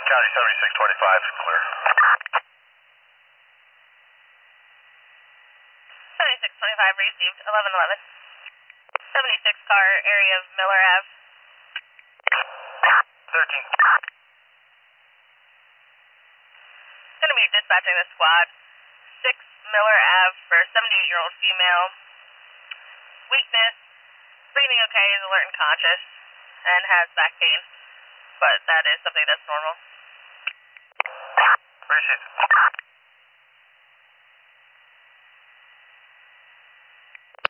County 7625, clear. 7625 received, 1111. 76 car, area of Miller Ave. 13. Gonna be dispatching the squad. 6 Miller Ave for 78-year-old female. Weakness, breathing okay, is alert and conscious, and has back pain. But that is something that's normal. Received.